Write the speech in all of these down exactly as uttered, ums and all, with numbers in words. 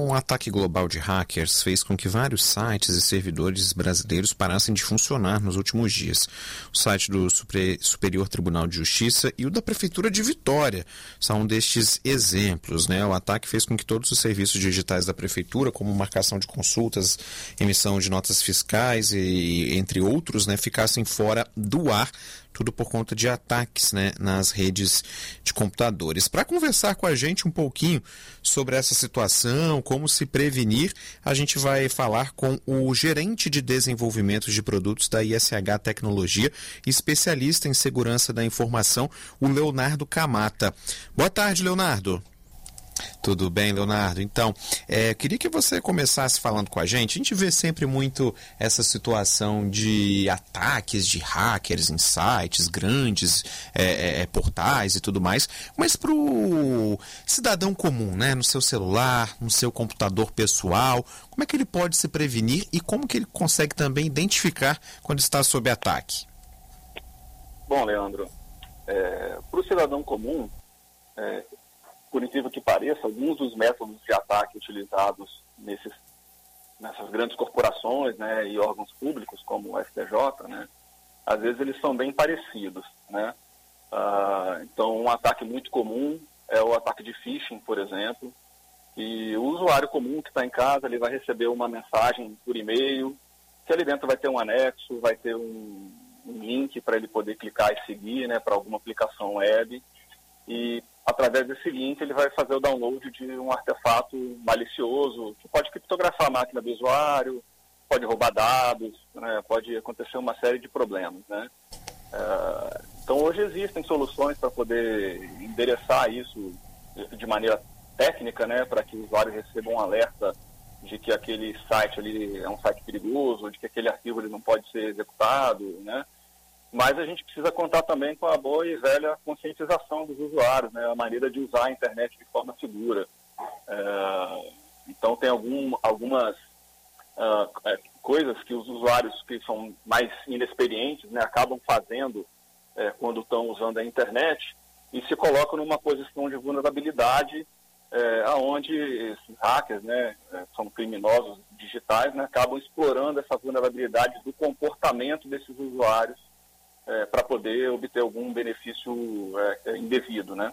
Um ataque global de hackers fez com que vários sites e servidores brasileiros parassem de funcionar nos últimos dias. O site do Superior Tribunal de Justiça e o da Prefeitura de Vitória são um destes exemplos, né? O ataque fez com que todos os serviços digitais da Prefeitura, como marcação de consultas, emissão de notas fiscais e entre outros, né, ficassem fora do ar, tudo por conta de ataques, né, nas redes de computadores. Para conversar com a gente um pouquinho sobre essa situação, como se prevenir, a gente vai falar com o gerente de desenvolvimento de produtos da I S H Tecnologia, especialista em segurança da informação, o Leonardo Camata. Boa tarde, Leonardo. Tudo bem, Leonardo? Então, é, queria que você começasse falando com a gente. A gente vê sempre muito essa situação de ataques de hackers em sites grandes, é, é, portais e tudo mais, mas para o cidadão comum, né, no seu celular, no seu computador pessoal, como é que ele pode se prevenir e como que ele consegue também identificar quando está sob ataque? Bom, Leandro, é, para o cidadão comum, é, por incrível que pareça, alguns dos métodos de ataque utilizados nesses, nessas grandes corporações, né, e órgãos públicos, como o S T J, né, às vezes eles são bem parecidos, né? Ah, então, um ataque muito comum é o ataque de phishing, por exemplo, e o usuário comum que está em casa, ele vai receber uma mensagem por e-mail, que ali dentro vai ter um anexo, vai ter um, um link para ele poder clicar e seguir, né, para alguma aplicação web, e através desse link ele vai fazer o download de um artefato malicioso que pode criptografar a máquina do usuário, pode roubar dados, né, pode acontecer uma série de problemas, né? Uh, então hoje existem soluções para poder endereçar isso de maneira técnica, né, para que o usuário receba um alerta de que aquele site ali é um site perigoso, de que aquele arquivo ele não pode ser executado, né? Mas a gente precisa contar também com a boa e velha conscientização dos usuários, né? A maneira de usar a internet de forma segura. É, então, tem algum, algumas uh, é, coisas que os usuários que são mais inexperientes, né, acabam fazendo é, quando estão usando a internet e se colocam numa posição de vulnerabilidade, é, onde esses hackers, né, são criminosos digitais, né, acabam explorando essa vulnerabilidade do comportamento desses usuários, É, para poder obter algum benefício é, indevido, né?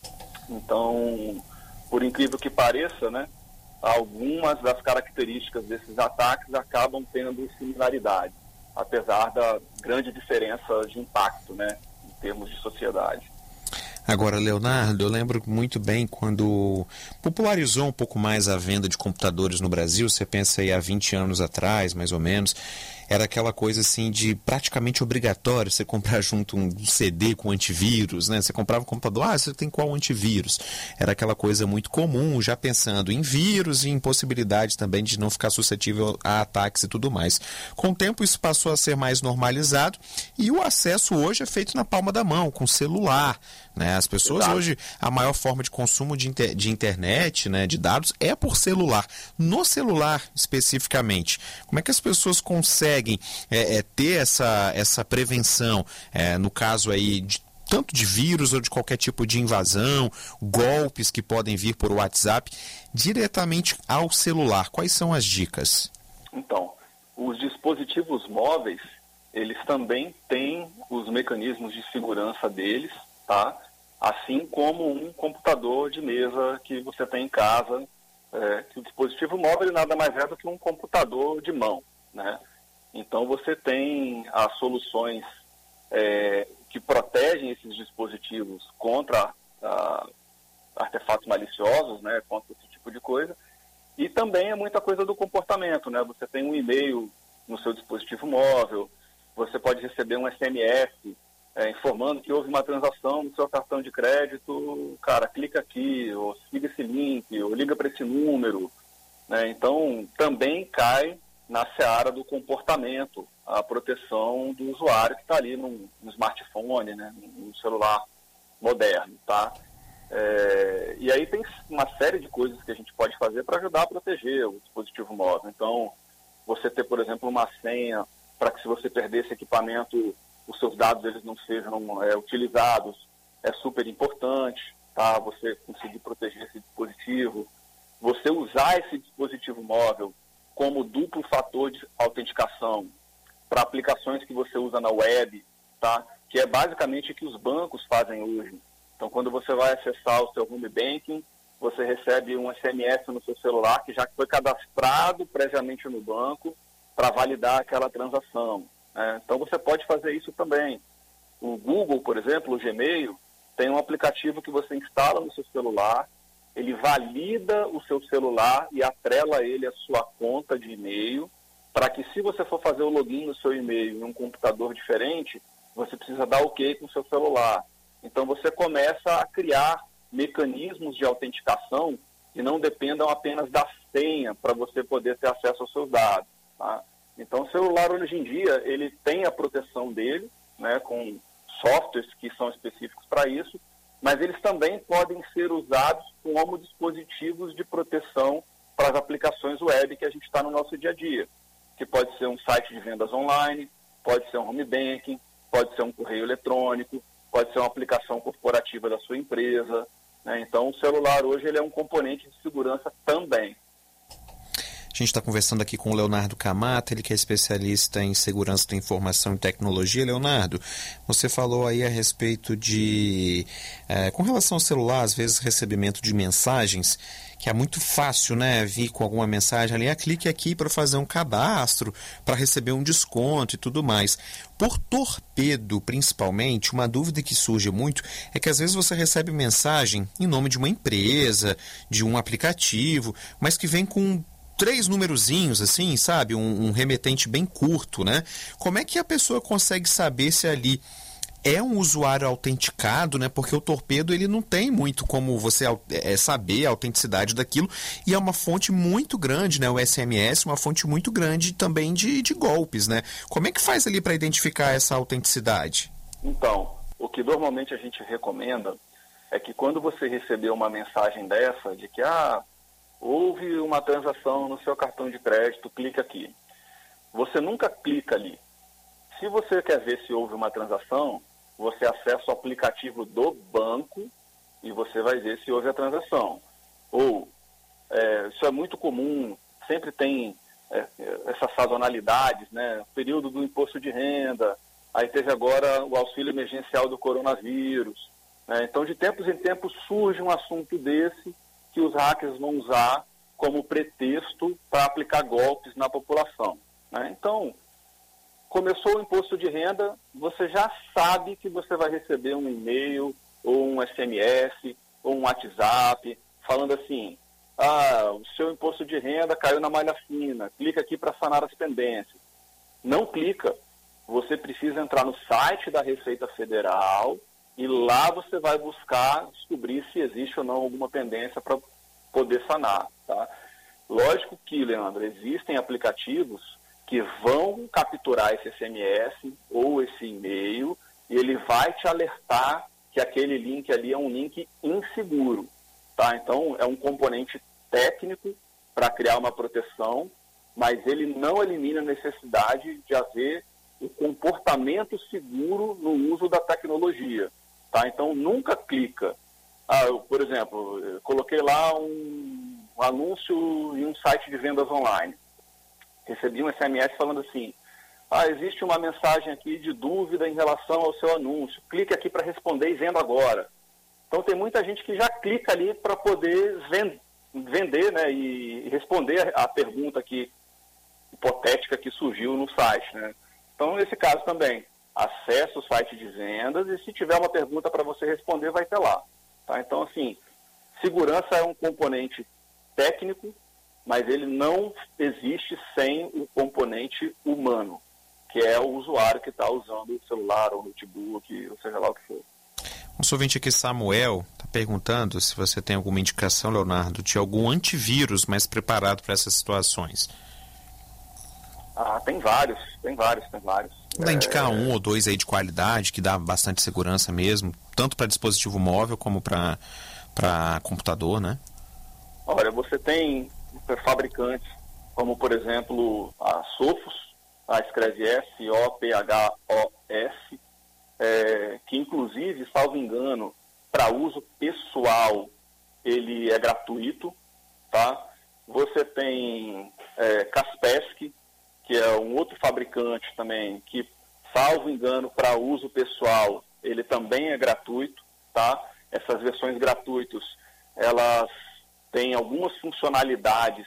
Então, por incrível que pareça, né, algumas das características desses ataques acabam tendo similaridade, apesar da grande diferença de impacto, né, em termos de sociedade. Agora, Leonardo, eu lembro muito bem quando popularizou um pouco mais a venda de computadores no Brasil, você pensa aí há vinte anos atrás, mais ou menos, era aquela coisa assim de praticamente obrigatório você comprar junto um C D com antivírus, né? Você comprava um computador, ah, você tem qual antivírus? Era aquela coisa muito comum, já pensando em vírus e em possibilidade também de não ficar suscetível a ataques e tudo mais. Com o tempo isso passou a ser mais normalizado e o acesso hoje é feito na palma da mão, com celular, né? As pessoas Exato. Hoje, a maior forma de consumo de, inter, de internet, né, de dados, é por celular. No celular, especificamente, como é que as pessoas conseguem é, é, ter essa, essa prevenção, é, no caso aí, de, tanto de vírus ou de qualquer tipo de invasão, golpes que podem vir por WhatsApp, diretamente ao celular? Quais são as dicas? Então, os dispositivos móveis, eles também têm os mecanismos de segurança deles, tá? Assim como um computador de mesa que você tem em casa, é, que o dispositivo móvel nada mais é do que um computador de mão, né? Então você tem as soluções é, que protegem esses dispositivos contra a, artefatos maliciosos, né, contra esse tipo de coisa, e também é muita coisa do comportamento, né? Você tem um e-mail no seu dispositivo móvel, você pode receber um S M S É, informando que houve uma transação no seu cartão de crédito, cara, clica aqui, ou siga esse link, ou liga para esse número, né? Então, também cai na seara do comportamento, a proteção do usuário que está ali no, no smartphone, né, no celular moderno, tá? É, e aí tem uma série de coisas que a gente pode fazer para ajudar a proteger o dispositivo móvel. Então, você ter, por exemplo, uma senha para que se você perder esse equipamento, os seus dados eles não sejam é, utilizados, é super importante, tá? Você conseguir proteger esse dispositivo. você usar esse dispositivo móvel como duplo fator de autenticação para aplicações que você usa na web, tá? Que é basicamente o que os bancos fazem hoje. Então, quando você vai acessar o seu home banking, você recebe um S M S no seu celular que já foi cadastrado previamente no banco para validar aquela transação, né? Então, você pode fazer isso também. O Google, por exemplo, o Gmail, tem um aplicativo que você instala no seu celular, ele valida o seu celular e atrela ele à sua conta de e-mail, para que se você for fazer o login no seu e-mail em um computador diferente, você precisa dar OK com o seu celular. Então você começa a criar mecanismos de autenticação que não dependam apenas da senha para você poder ter acesso aos seus dados, tá? Então o celular hoje em dia, ele tem a proteção dele, né, com softwares que são específicos para isso, mas eles também podem ser usados como dispositivos de proteção para as aplicações web que a gente está no nosso dia a dia, que pode ser um site de vendas online, pode ser um home banking, pode ser um correio eletrônico, pode ser uma aplicação corporativa da sua empresa, né? Então o celular hoje ele é um componente de segurança também. A gente está conversando aqui com o Leonardo Camata, ele que é especialista em segurança da informação e tecnologia. Leonardo, você falou aí a respeito de, é, com relação ao celular, às vezes recebimento de mensagens, que é muito fácil, né, vir com alguma mensagem ali, ah, clique aqui para fazer um cadastro, para receber um desconto e tudo mais. Por torpedo, principalmente, uma dúvida que surge muito é que às vezes você recebe mensagem em nome de uma empresa, de um aplicativo, mas que vem com três numerozinhos, assim, sabe? Um, um remetente bem curto, né? Como é que a pessoa consegue saber se ali é um usuário autenticado, né? Porque o torpedo, ele não tem muito como você é, saber a autenticidade daquilo, e é uma fonte muito grande, né? O S M S, uma fonte muito grande também de, de golpes, né? Como é que faz ali para identificar essa autenticidade? Então, o que normalmente a gente recomenda é que quando você receber uma mensagem dessa, de que, ah, houve uma transação no seu cartão de crédito, clica aqui. Você nunca clica ali. Se você quer ver se houve uma transação, você acessa o aplicativo do banco e você vai ver se houve a transação. Ou, é, isso é muito comum, sempre tem é, essas sazonalidades, né? Período do imposto de renda, aí teve agora o auxílio emergencial do coronavírus, né? Então, de tempos em tempos surge um assunto desse que os hackers vão usar como pretexto para aplicar golpes na população, né? Então, começou o imposto de renda, você já sabe que você vai receber um e-mail, ou um S M S, ou um WhatsApp, falando assim, ah, o seu imposto de renda caiu na malha fina, clica aqui para sanar as pendências. Não clica, você precisa entrar no site da Receita Federal, e lá você vai buscar descobrir se existe ou não alguma pendência para poder sanar, tá? Lógico que, Leandro, existem aplicativos que vão capturar esse S M S ou esse e-mail e ele vai te alertar que aquele link ali é um link inseguro, tá? Então, é um componente técnico para criar uma proteção, mas ele não elimina a necessidade de haver o comportamento seguro no uso da tecnologia. Tá? Então, nunca clica. Ah, eu, por exemplo, eu coloquei lá um, um anúncio em um site de vendas online. Recebi um S M S falando assim, ah, existe uma mensagem aqui de dúvida em relação ao seu anúncio. Clique aqui para responder e venda agora. Então, tem muita gente que já clica ali para poder vend- vender, né, e responder a pergunta aqui, hipotética que surgiu no site, né? Então, nesse caso também, acesse o site de vendas e se tiver uma pergunta para você responder, vai ter lá. Tá? Então, assim, segurança é um componente técnico, mas ele não existe sem o componente humano, que é o usuário que está usando o celular ou notebook, ou seja lá o que for. Nosso ouvinte aqui, Samuel, está perguntando se você tem alguma indicação, Leonardo, de algum antivírus mais preparado para essas situações. Ah, tem vários, tem vários, tem vários. Dá é... indicar um ou dois aí de qualidade, que dá bastante segurança mesmo, tanto para dispositivo móvel como para para computador, né? Olha, você tem fabricantes como, por exemplo, a Sophos, a escreve S O P H O S, é, que inclusive, salvo engano, para uso pessoal, ele é gratuito. tá? Você tem é, Kaspersky, que é um outro fabricante também, que, salvo engano, para uso pessoal, ele também é gratuito, tá? Essas versões gratuitas, elas têm algumas funcionalidades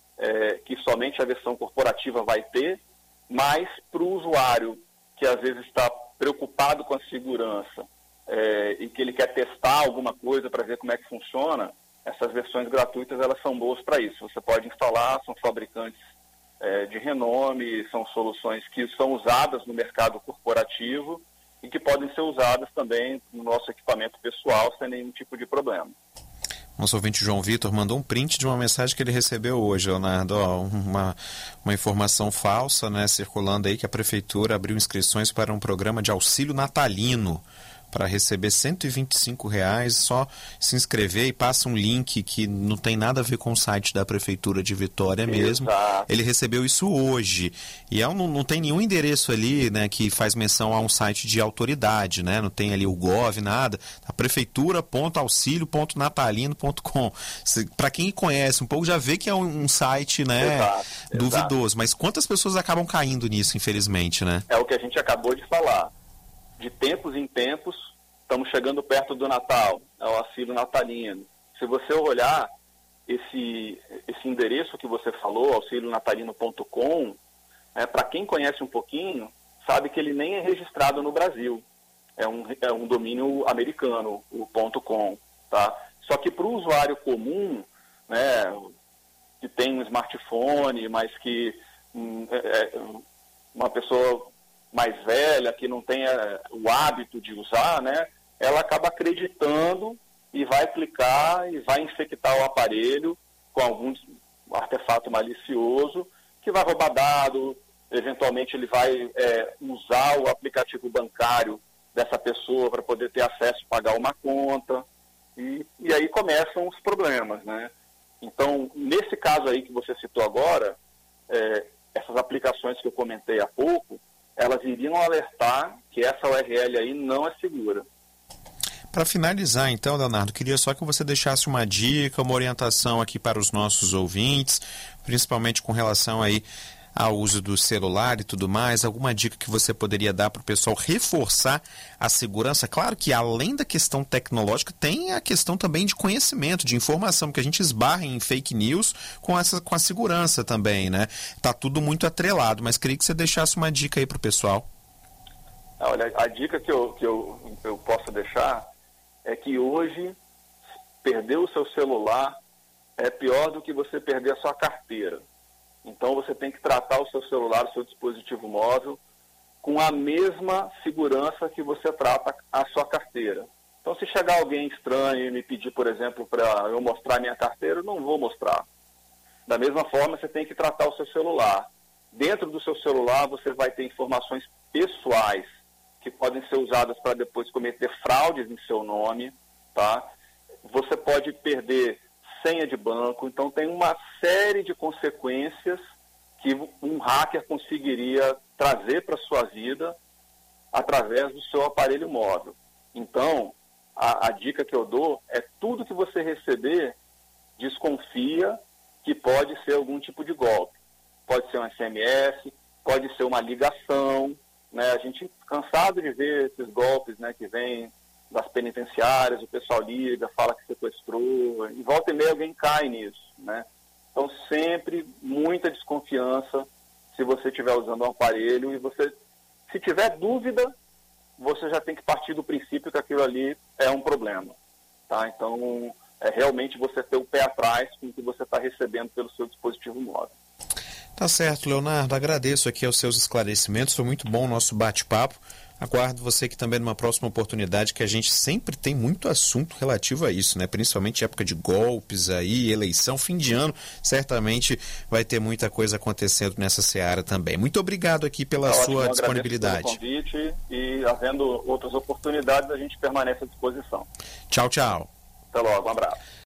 é, que somente a versão corporativa vai ter, mas para o usuário que às vezes está preocupado com a segurança é, e que ele quer testar alguma coisa para ver como é que funciona, essas versões gratuitas elas são boas para isso. Você pode instalar, são fabricantes é, de renome, são soluções que são usadas no mercado corporativo e que podem ser usadas também no nosso equipamento pessoal sem nenhum tipo de problema. Nosso ouvinte João Vitor mandou um print de uma mensagem que ele recebeu hoje, Leonardo. Ó, uma, uma informação falsa, né, circulando aí, que a Prefeitura abriu inscrições para um programa de auxílio natalino para receber cento e vinte e cinco reais, só se inscrever e passa um link que não tem nada a ver com o site da Prefeitura de Vitória mesmo. Exato. Ele recebeu isso hoje. E é um, não tem nenhum endereço ali, né, que faz menção a um site de autoridade, né? Não tem ali o Gov, nada. A prefeitura ponto auxílio ponto natalino ponto com. Para quem conhece um pouco, já vê que é um, um site, né, exato, duvidoso. exato. Mas quantas pessoas acabam caindo nisso, infelizmente, né? É o que a gente acabou de falar. De tempos em tempos, estamos chegando perto do Natal, é o auxílio natalino. Se você olhar esse, esse endereço que você falou, auxílio natalino ponto com, é, para quem conhece um pouquinho, sabe que ele nem é registrado no Brasil. É um, é um domínio americano, o .com, tá? Só que para o usuário comum, né, que tem um smartphone, mas que hum, é, é, uma pessoa mais velha, que não tenha o hábito de usar, né, ela acaba acreditando e vai clicar e vai infectar o aparelho com algum artefato malicioso que vai roubar dado, eventualmente ele vai é, usar o aplicativo bancário dessa pessoa para poder ter acesso a pagar uma conta, e, e aí começam os problemas, né? Então, nesse caso aí que você citou agora, é, essas aplicações que eu comentei há pouco, elas iriam alertar que essa U R L aí não é segura. Para finalizar, então, Leonardo, queria só que você deixasse uma dica, uma orientação aqui para os nossos ouvintes, principalmente com relação aí ao uso do celular e tudo mais, alguma dica que você poderia dar para o pessoal reforçar a segurança? Claro que além da questão tecnológica, tem a questão também de conhecimento, de informação, porque a gente esbarra em fake news com, essa, com a segurança também, né? Tá tudo muito atrelado, mas queria que você deixasse uma dica aí para o pessoal. Olha, a dica que eu, que eu, eu posso deixar é que hoje perder o seu celular é pior do que você perder a sua carteira. Então você tem que tratar o seu celular, o seu dispositivo móvel, com a mesma segurança que você trata a sua carteira. Então se chegar alguém estranho e me pedir, por exemplo, para eu mostrar minha carteira, eu não vou mostrar. Da mesma forma, você tem que tratar o seu celular. Dentro do seu celular você vai ter informações pessoais que podem ser usadas para depois cometer fraudes em seu nome, tá? Você pode perder senha de banco, então tem uma série de consequências que um hacker conseguiria trazer para a sua vida através do seu aparelho móvel. Então, a, a dica que eu dou é tudo que você receber, desconfia que pode ser algum tipo de golpe. Pode ser um S M S, pode ser uma ligação, né? A gente cansado de ver esses golpes, né, que vêm das penitenciárias, o pessoal liga, fala que sequestrou, e volta e meia alguém cai nisso, né? Então sempre muita desconfiança se você estiver usando um aparelho, e você, se tiver dúvida, você já tem que partir do princípio que aquilo ali é um problema, tá? Então é realmente você ter o pé atrás com o que você está recebendo pelo seu dispositivo móvel. Tá certo, Leonardo, agradeço aqui aos seus esclarecimentos, foi muito bom o nosso bate-papo. Aguardo você aqui também numa próxima oportunidade, que a gente sempre tem muito assunto relativo a isso, né? Principalmente época de golpes aí, eleição, fim de ano, certamente vai ter muita coisa acontecendo nessa seara também. Muito obrigado aqui pela tá sua ótimo, disponibilidade. Pelo convite, e havendo outras oportunidades, a gente permanece à disposição. Tchau, tchau. Até logo, um abraço.